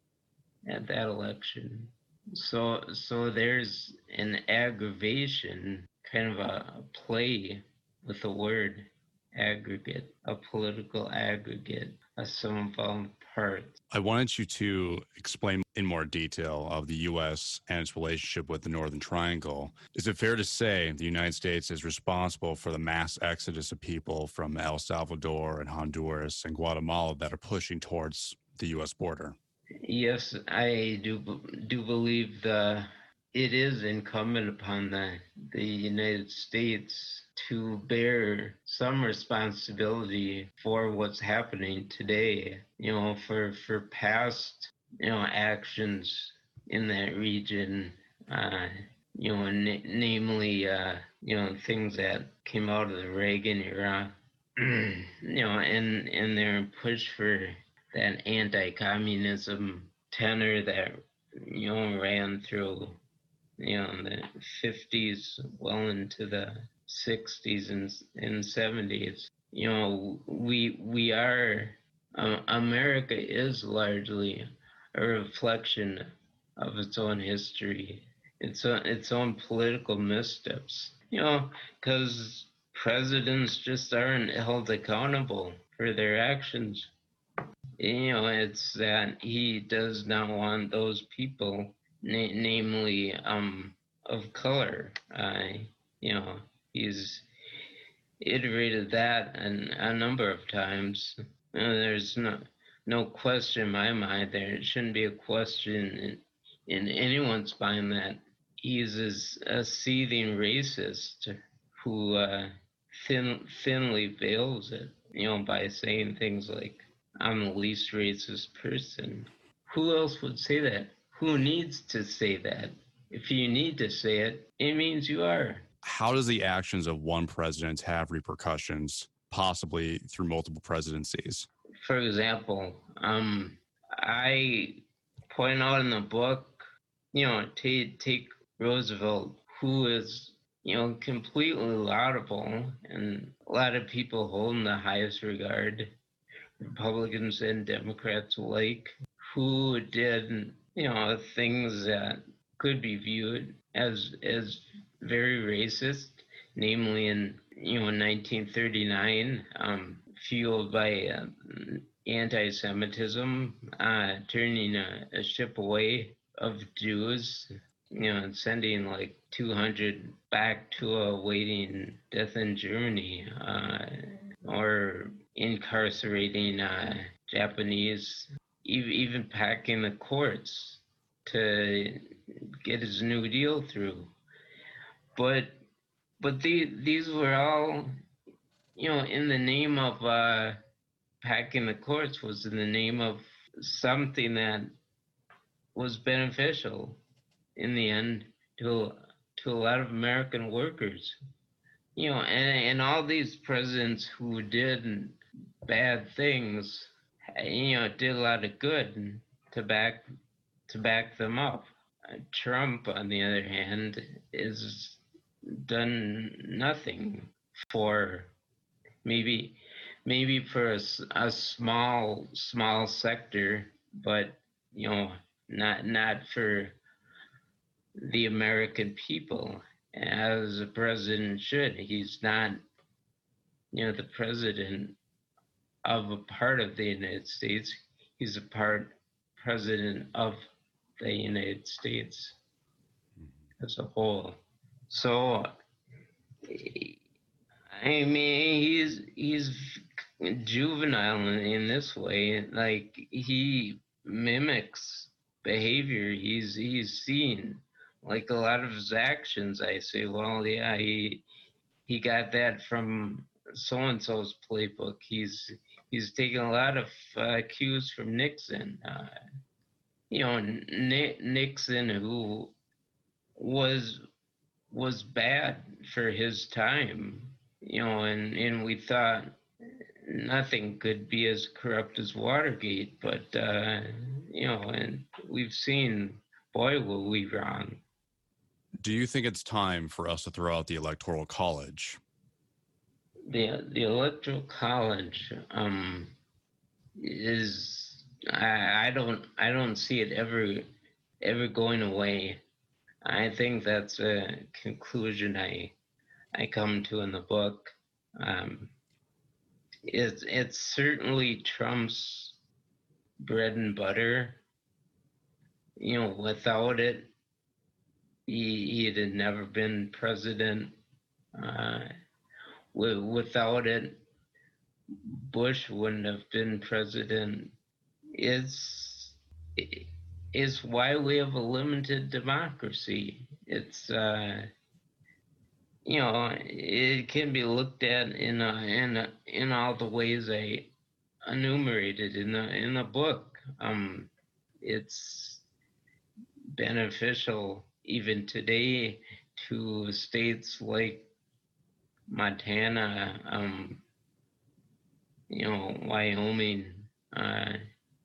Speaker 5: at that election. So so there's an aggravation, kind of a play with the word aggregate, a political aggregate, a sum of all parts.
Speaker 4: I wanted you to explain in more detail of the U S and its relationship with the Northern Triangle. Is it fair to say the United States is responsible for the mass exodus of people from El Salvador and Honduras and Guatemala that are pushing towards the U S border?
Speaker 5: Yes, I do do believe the it is incumbent upon the the United States to bear some responsibility for what's happening today. You know, for for past, you know, actions in that region. Uh, you know, n- namely, uh, you know, things that came out of the Reagan era. you know, and and their push for that anti-communism tenor that, you know, ran through, you know, the fifties well into the sixties and, and seventies. You know, we we are, uh, America is largely a reflection of its own history, its own, its own political missteps. You know, because presidents just aren't held accountable for their actions. You know, it's that he does not want those people, na- namely um, of color. Uh, you know, he's iterated that an, a number of times. You know, there's no no question in my mind. There shouldn't be a question in, in anyone's mind that he's a, a seething racist who uh, thin, thinly veils it, you know, by saying things like, I'm the least racist person. Who else would say that? Who needs to say that? If you need to say it, it means you are.
Speaker 4: How does the actions of one president have repercussions, possibly through multiple presidencies?
Speaker 5: For example, um, I point out in the book, you know, take, take Roosevelt, who is, you know, completely laudable, and a lot of people hold in the highest regard, Republicans and Democrats alike, who did, you know, things that could be viewed as as very racist, namely in, you know, nineteen thirty-nine, um, fueled by uh, anti-Semitism, uh, turning a, a ship away of Jews, you know, and sending like two hundred back to a waiting death in Germany, uh, or incarcerating uh, Japanese, even packing the courts to get his New Deal through. But but the, these were all, you know, in the name of uh, packing the courts, was in the name of something that was beneficial in the end to to a lot of American workers. You know, and and all these presidents who did bad things, you know, did a lot of good to back to back them up. Uh, Trump, on the other hand, is done nothing for maybe maybe for a, a small small sector, but you know, not not for the American people as a president should. He's not, you know, the president of a part of the United States. He's a part president of the United States as a whole. So, I mean, he's he's juvenile in, in this way. Like, he mimics behavior he's he's seen. Like a lot of his actions, I say, well, yeah, he he got that from so and so's playbook. He's he's taking a lot of uh, cues from Nixon. Uh, you know, N- Nixon, who was was bad for his time. You know, and and we thought nothing could be as corrupt as Watergate, but uh, you know, and we've seen, boy, were we wrong.
Speaker 4: Do you think it's time for us to throw out the Electoral College?
Speaker 5: The the Electoral College um, is I, I don't I don't see it ever ever going away. I think that's a conclusion I I come to in the book. Um, it's it's certainly Trump's bread and butter. You know, without it, he he'd have never been president. Uh, without it, Bush wouldn't have been president. It's is why we have a limited democracy. It's uh, you know, it can be looked at in a, in a, in all the ways I enumerated in the in the book. Um, it's beneficial even today to states like Montana, um, you know, Wyoming, uh,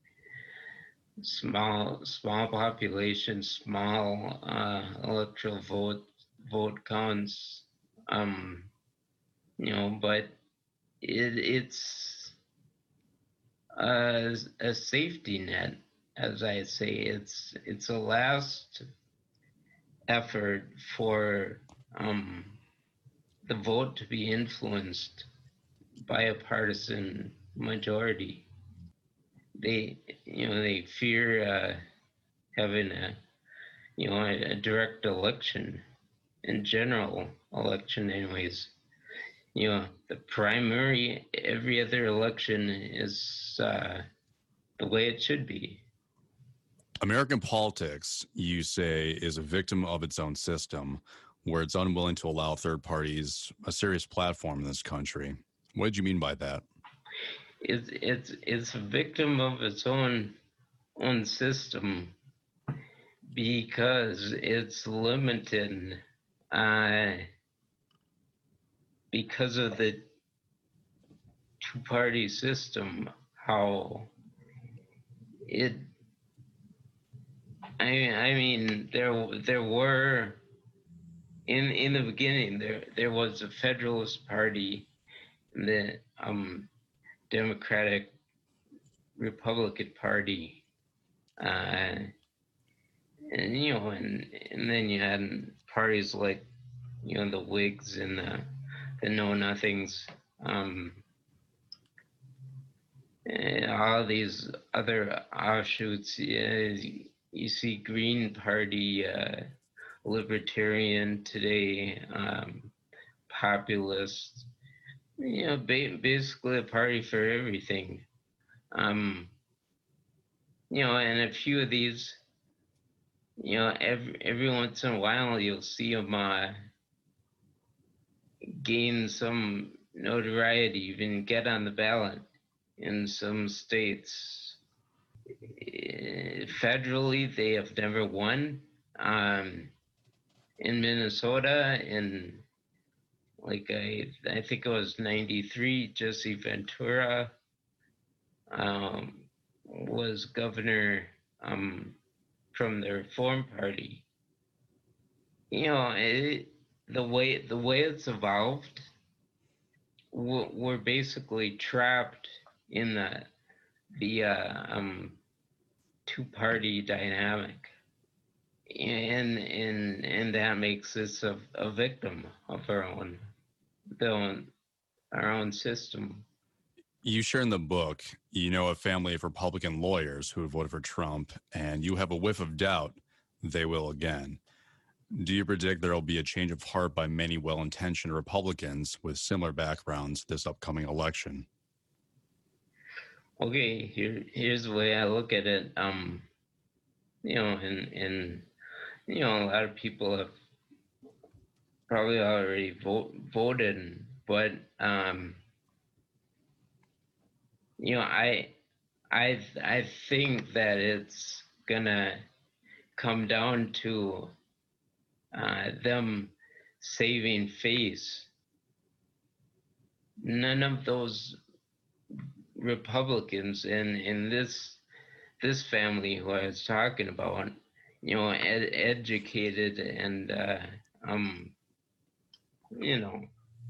Speaker 5: small small population, small uh, electoral vote vote counts, um, you know, but it, it's a, a safety net, as I say. It's it's a last effort for um, the vote to be influenced by a partisan majority. They, you know, they fear uh, having a, you know, a, a direct election, in general election, anyways. You know, the primary, every other election is uh, the way it should be.
Speaker 4: American politics, you say, is a victim of its own system, where it's unwilling to allow third parties a serious platform in this country. What did you mean by that?
Speaker 5: It's it's it's a victim of its own own system because it's limited uh, because of the two-party system. How it, I I mean there there were in in the beginning there there was a Federalist Party, the um. Democratic Republican Party, uh, and you know, and and then you had parties like, you know, the Whigs and the the Know Nothings, um, and all these other offshoots. Yeah, you see Green Party, uh, Libertarian today, um, populist. You know, ba- basically a party for everything. Um, you know, and a few of these, you know, every every once in a while you'll see them uh, gain some notoriety, even get on the ballot in some states. Federally, they have never won. Um, in Minnesota, in like I, I think it was ninety-three, Jesse Ventura um, was governor um, from the Reform Party. You know, it, the way the way it's evolved, we're basically trapped in the the uh, um, two-party dynamic, and and and that makes us a, a victim of our own, the own, our own system.
Speaker 4: You share in the book, you know, a family of Republican lawyers who have voted for Trump, and you have a whiff of doubt they will again. Do you predict there will be a change of heart by many well-intentioned Republicans with similar backgrounds this upcoming election?
Speaker 5: Okay, here here's the way I look at it. Um, you know, and and you know, a lot of people have probably already vote, voted, but um, you know, I, I, I think that it's gonna come down to uh, them saving face. None of those Republicans in in this this family who I was talking about, you know, ed- educated and uh, um, you know,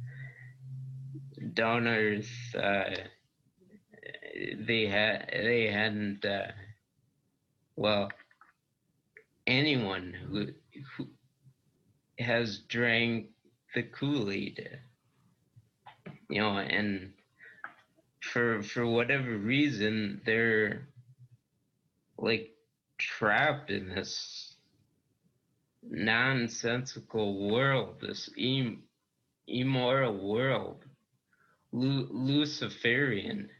Speaker 5: down earth. Uh, they had they hadn't. Uh, well, anyone who who has drank the Kool-Aid, you know, and for for whatever reason, they're like trapped in this nonsensical world, this im- immoral world, Lu- Luciferian.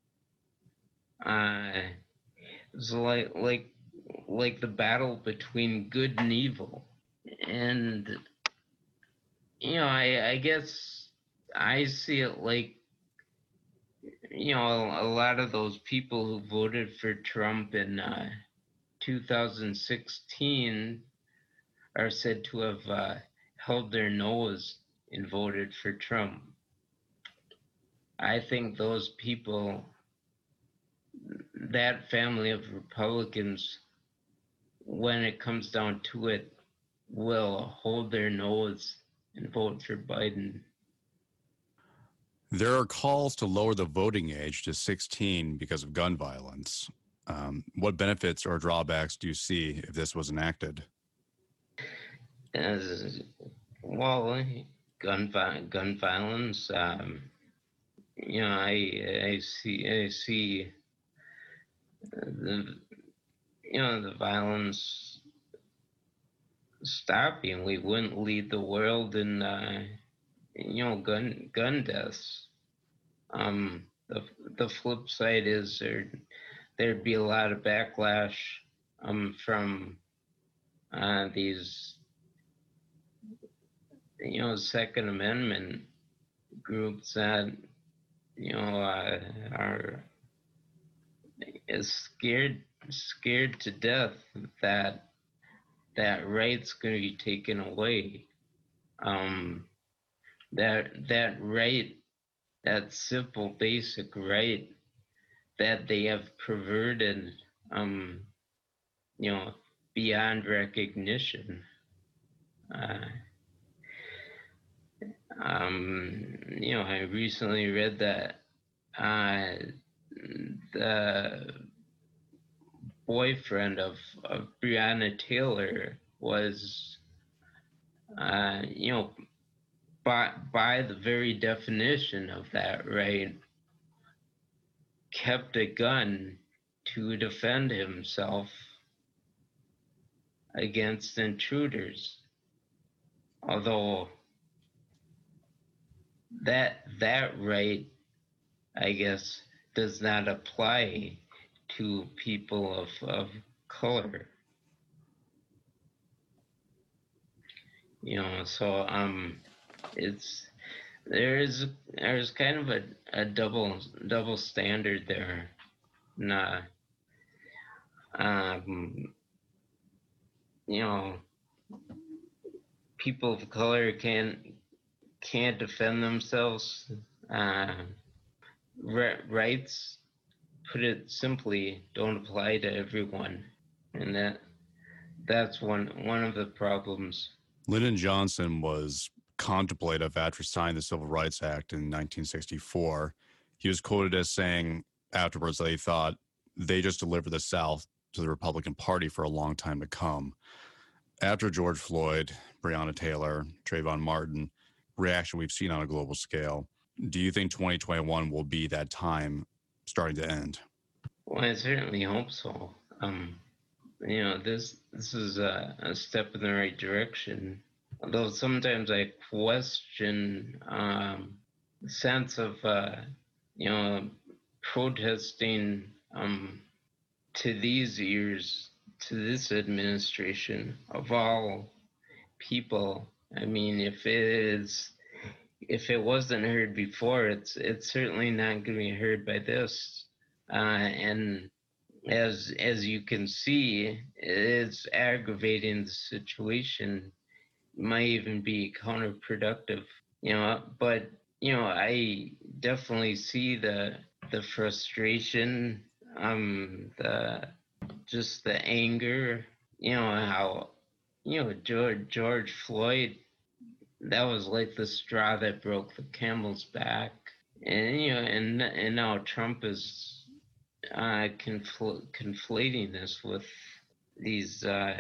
Speaker 5: Uh, it's like like like the battle between good and evil, and you know, I I guess I see it like, you know, a lot of those people who voted for Trump in uh, two thousand sixteen are said to have uh, held their nose and voted for Trump. I think those people, that family of Republicans, when it comes down to it, will hold their nose and vote for Biden.
Speaker 4: There are calls to lower the voting age to sixteen because of gun violence. Um, what benefits or drawbacks do you see if this was enacted?
Speaker 5: As well, gun gun violence. Um, you know, I I see I see the you know the violence stopping. We wouldn't lead the world in uh, you know gun gun deaths. Um, the the flip side is there there'd be a lot of backlash um from uh, these you know Second Amendment groups that you know uh, are is scared scared to death that that right's going to be taken away. Um, that that right, that simple basic right that they have perverted, um, you know, beyond recognition. Uh, um, you know, I recently read that uh, the boyfriend of, of Breonna Taylor was, uh, you know, by, by the very definition of that right, kept a gun to defend himself against intruders. Although that that right, I guess, does not apply to people of, of color. You know, so um, it's there's there's kind of a, a double double standard there. Nah, um, you know, people of color can't can't defend themselves. Uh, rights, put it simply, don't apply to everyone, and that that's one one of the problems.
Speaker 4: Lyndon Johnson was contemplative after signing the Civil Rights Act in nineteen sixty-four. He was quoted as saying afterwards that he thought they just delivered the South to the Republican Party for a long time to come. After George Floyd, Breonna Taylor, Trayvon Martin, reaction we've seen on a global scale, do you think twenty twenty-one will be that time starting to end?
Speaker 5: Well, I certainly hope so. Um, you know, this this is a, a step in the right direction. Although sometimes I question um, the sense of uh, you know protesting um, to these ears, to this administration of all people. I mean, if it is if it wasn't heard before, it's it's certainly not going to be heard by this. Uh, and as as you can see, it's aggravating the situation. It might even be counterproductive, you know. But you know, I definitely see the the frustration, um, the just the anger. You know how, you know, George George Floyd. That was like the straw that broke the camel's back, and you know, and and now Trump is uh, confl- conflating this with these uh,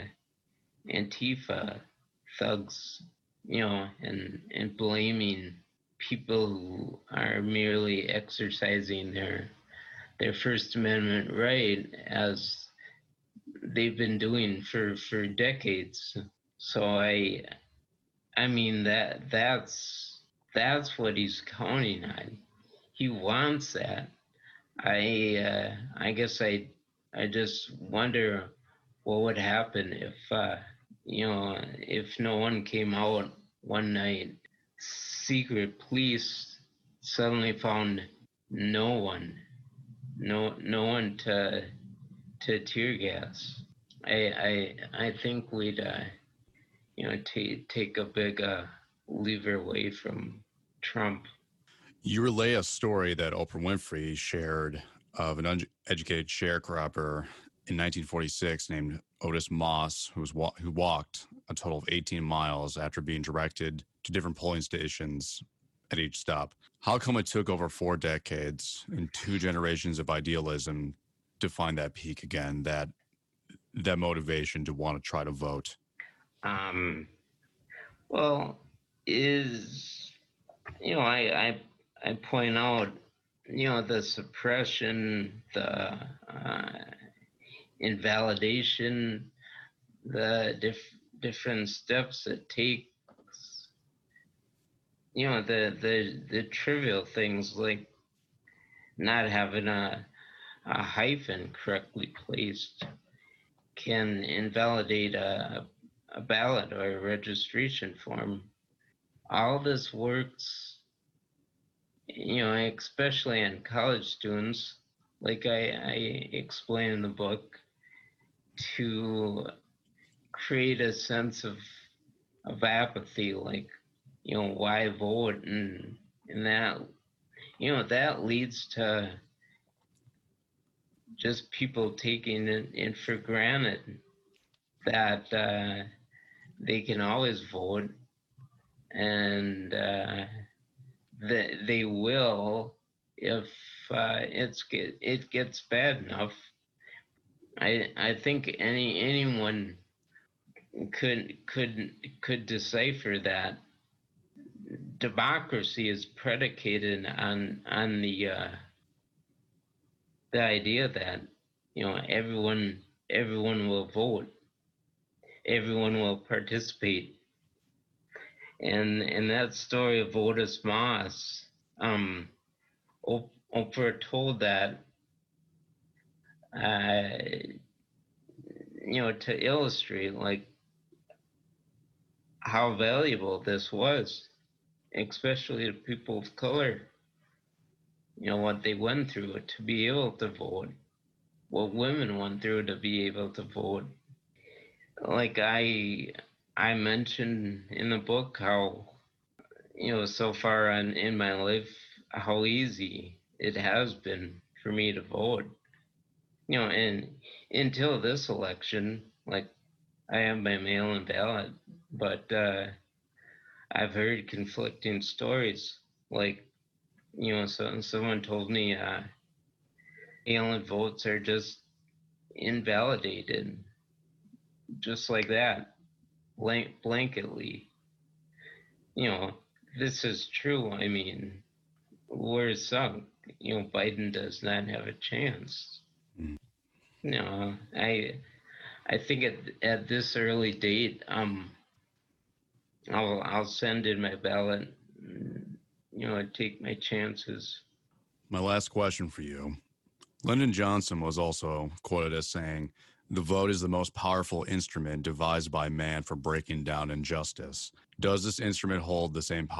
Speaker 5: Antifa thugs, you know, and and blaming people who are merely exercising their their First Amendment right, as they've been doing for for decades. So I. I mean, that that's that's what he's counting on. He wants that. I uh, I guess I I just wonder what would happen if uh, you know, if no one came out one night. Secret police suddenly found no one, no no one to to tear gas. I I I think we'd. Uh, you know, t- take a big uh, lever away from Trump.
Speaker 4: You relay a story that Oprah Winfrey shared of an uneducated sharecropper in nineteen forty-six named Otis Moss, who, was wa- who walked a total of eighteen miles after being directed to different polling stations at each stop. How come it took over four decades and two generations of idealism to find that peak again, that that motivation to want to try to vote?
Speaker 5: Um, well, is, you know, I, I, I point out, you know, the suppression, the uh, invalidation, the dif- different steps it takes, you know, the, the, the trivial things like not having a, a hyphen correctly placed can invalidate a a ballot or a registration form. All this works, you know, especially on college students, like I, I explain in the book, to create a sense of of apathy, like, you know, why vote, and and that, you know, that leads to just people taking it in for granted that uh, they can always vote, and uh, that they will if uh, it's get, it gets bad enough. I I think any anyone could could could decipher that democracy is predicated on on the uh, the idea that, you know, everyone everyone will vote, everyone will participate. And in that story of Otis Moss, um, Oprah told that, uh, you know, to illustrate like how valuable this was, especially to people of color. You know, what they went through to be able to vote, what women went through to be able to vote. Like I, I mentioned in the book how, you know, so far on in my life, how easy it has been for me to vote. You know, and until this election, like, I have my mail-in ballot, but uh, I've heard conflicting stories. Like, you know, so someone told me uh, mail-in votes are just invalidated, just like that, blank blanketly. You know, this is true. I mean, we're sunk. You know, Biden does not have a chance. Mm. No, I, I think at at this early date, um, I'll I'll send in my ballot. You know, I'd take my chances.
Speaker 4: My last question for you. Lyndon Johnson was also quoted as saying, "The vote is the most powerful instrument devised by man for breaking down injustice." Does this instrument hold the same power?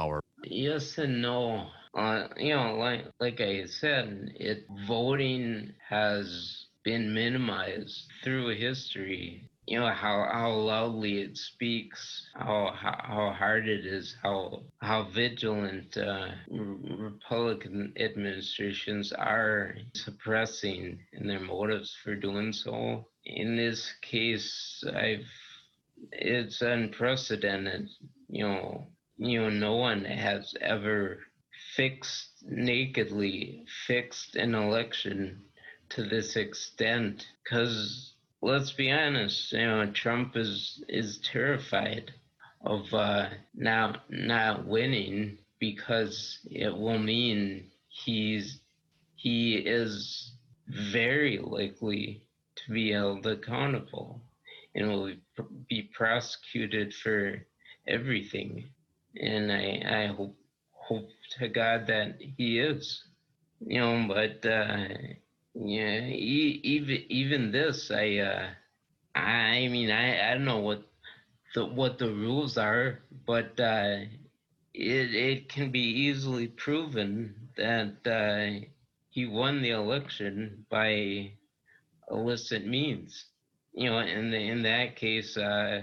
Speaker 5: Yes and no. Uh, you know, like like I said, it voting has been minimized through history. You know how, how loudly it speaks, how, how how hard it is, how how vigilant uh, Republican administrations are suppressing in their motives for doing so. In this case, I've it's unprecedented. You know, you know, no one has ever fixed nakedly fixed an election to this extent. Because let's be honest, you know, Trump is is terrified of uh, not not winning because it will mean he's he is very likely to be held accountable and will be prosecuted for everything. And I, I hope, hope to God that he is, you know, but, uh, yeah, e- even, even this, I, uh, I mean, I, I don't know what the, what the rules are, but, uh, it, it can be easily proven that, uh, he won the election by illicit means. You know, in the, in that case, uh,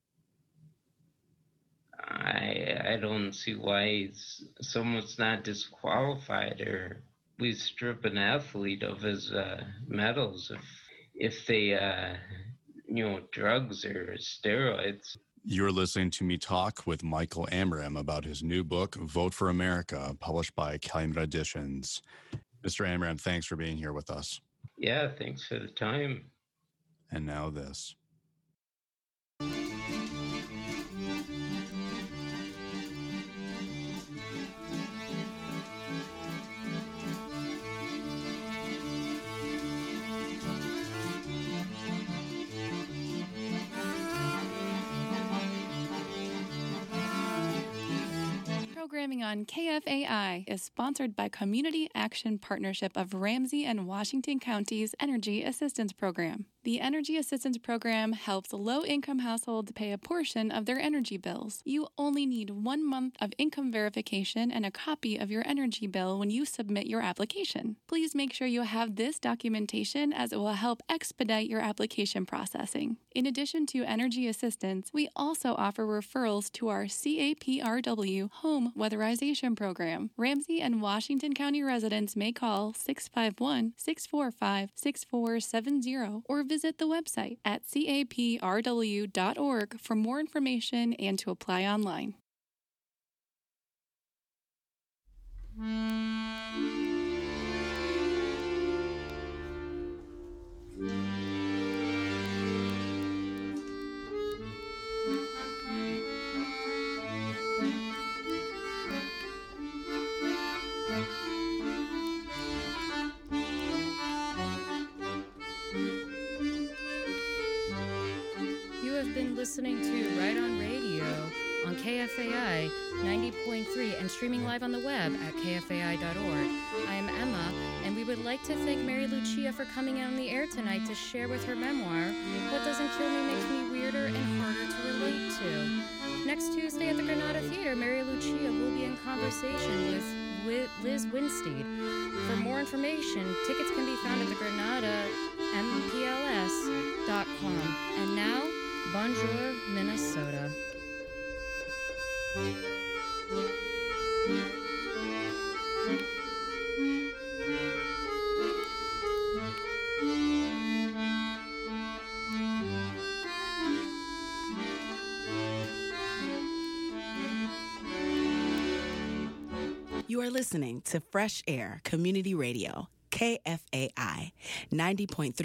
Speaker 5: I I don't see why someone's not disqualified, or we strip an athlete of his uh, medals if if they uh, you know, drugs or steroids.
Speaker 4: You're listening to me talk with Michael Amram about his new book, Vote for America, published by Calumet Editions. Mister Amram, thanks for being here with us.
Speaker 5: Yeah, thanks for the time.
Speaker 4: And now this.
Speaker 6: Programming on K F A I is sponsored by Community Action Partnership of Ramsey and Washington County's Energy Assistance Program. The Energy Assistance Program helps low-income households pay a portion of their energy bills. You only need one month of income verification and a copy of your energy bill when you submit your application. Please make sure you have this documentation, as it will help expedite your application processing. In addition to energy assistance, we also offer referrals to our C A P R W Home Weatherization Program. Ramsey and Washington County residents may call six five one, six four five, six four seven zero or visit the website at C A P R W dot org for more information and to apply online.
Speaker 1: Listening to Right On Radio on K F A I ninety point three and streaming live on the web at K F A I dot org. I am Emma, and we would like to thank Mary Lucia for coming on the air tonight to share with her memoir, What Doesn't Kill Me Makes Me Weirder and Harder to Relate to. Next Tuesday at the Granada Theater, Mary Lucia will be in conversation with Liz Winstead. For more information, tickets can be found at the Granada M P L S dot com. And now, Bonjour, Minnesota.
Speaker 7: You are listening to Fresh Air Community Radio, K F A I ninety point three